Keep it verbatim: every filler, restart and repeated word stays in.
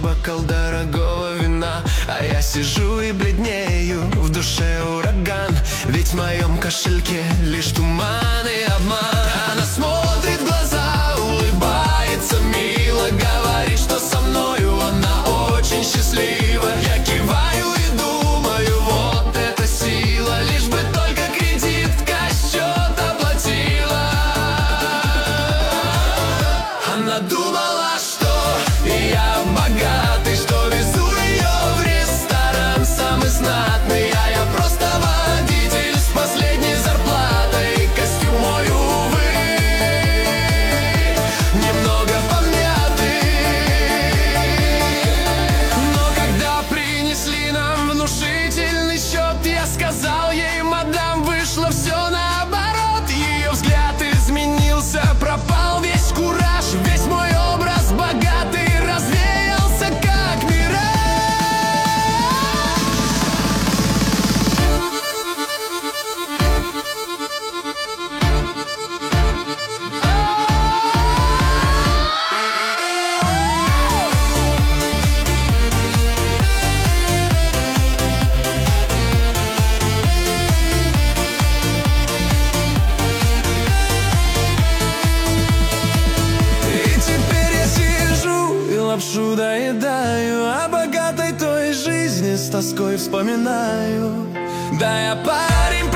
бокал дорогого вина, а я сижу и бледнею, в душе ураган. Ведь в моем кошельке лишь туман и обман. Она смотрит в глаза, улыбается мило, говорит, что со мною она очень счастлива. Я киваю и думаю, вот это сила, лишь бы только кредит в счет оплатила. Она думала, что я богатый, что везу ее в ресторан самый знатный, а я просто водитель с последней зарплатой. Костюм мой, увы, немного помятый. Но когда принесли нам внушительный счет, я сказал ей: мадам, вышло все наоборот. Ее взгляд изменился, пропал весь кураж, весь мой образ богатый развеялся, как мираж. И теперь я сижу и лапшу доедаю, о богатой той жизни с тоской вспоминаю. Да, я парень